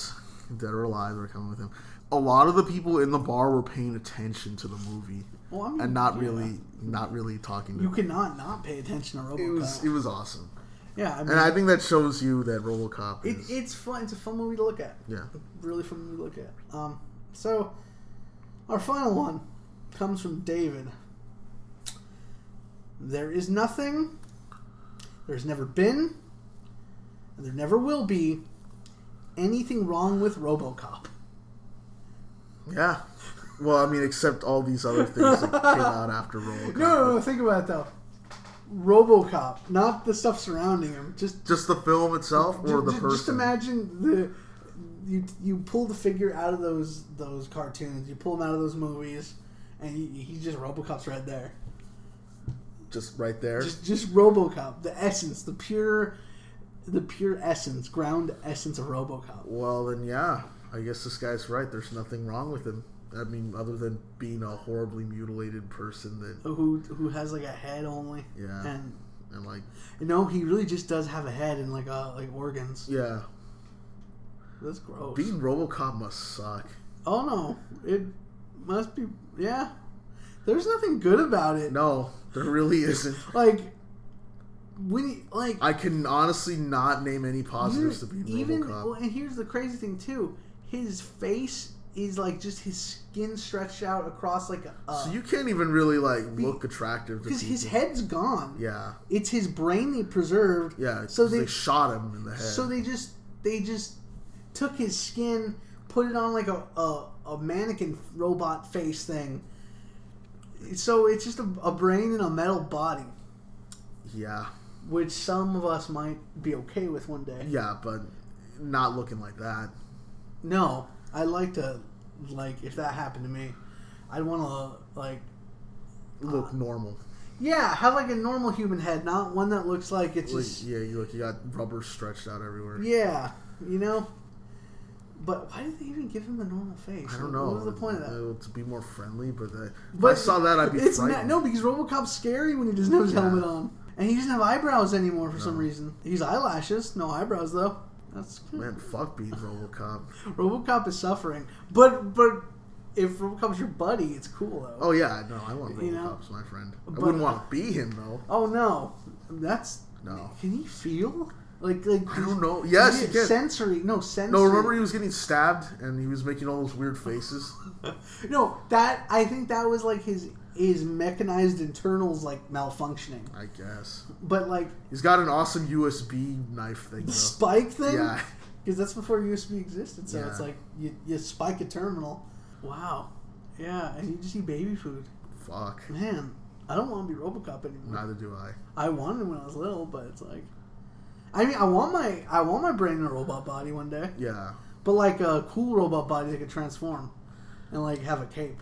dead or alive, are coming with him. A lot of the people in the bar were paying attention to the movie, and not really talking. You cannot not pay attention to RoboCop. It was awesome. Yeah, and I think that shows you that RoboCop is... It's fun. It's a fun movie to look at. Yeah. Really fun movie to look at. So, our final one comes from David. There is nothing, there's never been, and there never will be anything wrong with RoboCop. Yeah. Well, I mean, except all these other things that came out after RoboCop. No, think about it, though. RoboCop, not the stuff surrounding him. Just the film itself, or the person. Just imagine you pull the figure out of those cartoons, you pull him out of those movies, and he's just RoboCop's right there. Just right there. Just RoboCop, the essence, the pure essence, ground essence of RoboCop. Well, then yeah, I guess this guy's right. There's nothing wrong with him. I mean, other than being a horribly mutilated person that who has like a head only. Yeah, and like he really just does have a head and like organs. Yeah, that's gross. Being RoboCop must suck. Oh no, it must be. Yeah, there's nothing good about it. No, there really isn't. I can honestly not name any positives to being RoboCop. Well, and here's the crazy thing too: his face is like just his skin stretched out across like a... so you can't even really look attractive to people. Because his head's gone. Yeah. It's his brain they preserved. Yeah, so they shot him in the head. So they just took his skin, put it on like a mannequin robot face thing. So it's just a brain in a metal body. Yeah. Which some of us might be okay with one day. Yeah, but not looking like that. No. I'd like to, if that happened to me, I'd want to, look normal. Yeah, have, a normal human head, not one that looks like it's just... Yeah, you got rubber stretched out everywhere. Yeah, But why did they even give him a normal face? I don't know. What was the point of that? To be more friendly, but if I saw that, I'd be frightened. No, because RoboCop's scary when he doesn't have his helmet on. And he doesn't have eyebrows anymore for some reason. He's eyelashes, no eyebrows, though. That's good. Man, fuck being RoboCop. RoboCop is suffering, but if RoboCop's your buddy, it's cool though. Oh yeah, no, I want RoboCop as my friend. I wouldn't want to be him though. Oh no, no. Can he feel? Like I don't know. Yes, he can. Sensory. No, remember he was getting stabbed and he was making all those weird faces. No, I think that was like his mechanized internals malfunctioning. I guess. But he's got an awesome USB knife thing. The spike thing? Yeah. Because that's before USB existed, so yeah. It's like you spike a terminal. Wow. Yeah, and you just eat baby food. Fuck. Man, I don't want to be RoboCop anymore. Neither do I. I wanted when I was little, but it's I mean, I want my brain in a robot body one day. Yeah. But a cool robot body that could transform and have a cape.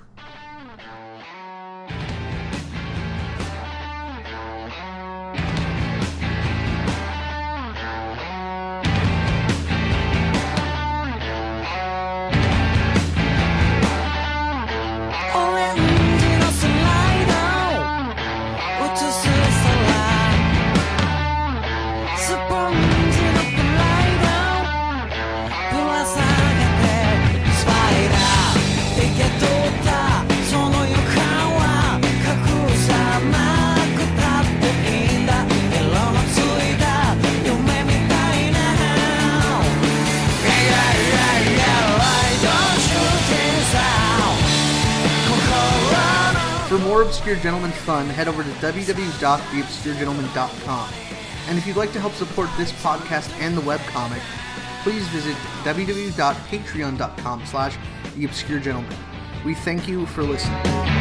For more Obscure Gentleman fun, head over to www.theobscuregentleman.com. And if you'd like to help support this podcast and the webcomic, please visit www.patreon.com/theobscuregentleman. We thank you for listening.